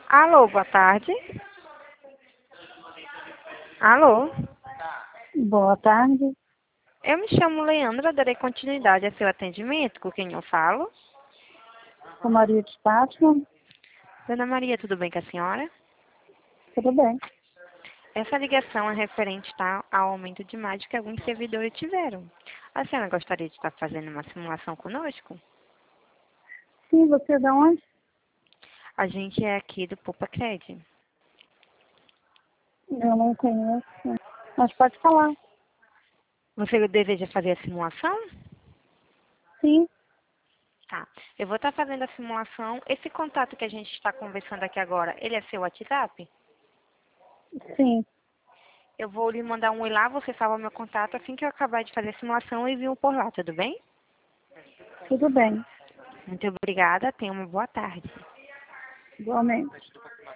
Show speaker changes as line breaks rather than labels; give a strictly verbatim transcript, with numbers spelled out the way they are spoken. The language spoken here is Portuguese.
Alô, boa tarde. Alô,
Boa tarde,
eu me chamo Leandra, darei continuidade a seu atendimento, com quem eu falo.
sou Maria de Fátima,
Dona Maria, tudo bem com a senhora?
tudo bem?
Essa ligação é referente tá, ao aumento de imagem que alguns servidores tiveram. A senhora gostaria de estar fazendo uma simulação conosco?
Sim, você é de onde?
A gente é aqui do Poupa Cred.
Eu não conheço, mas pode falar.
Você deseja fazer a simulação?
Sim,
Tá. Eu vou estar fazendo a simulação. Esse contato que a gente está conversando aqui agora, ele é seu WhatsApp?
sim,
Eu vou lhe mandar um oi lá, você salva meu contato. Assim que eu acabar de fazer a simulação, eu envio por lá, tudo bem?
tudo bem,
Muito obrigada, tenha uma boa tarde.
igualmente.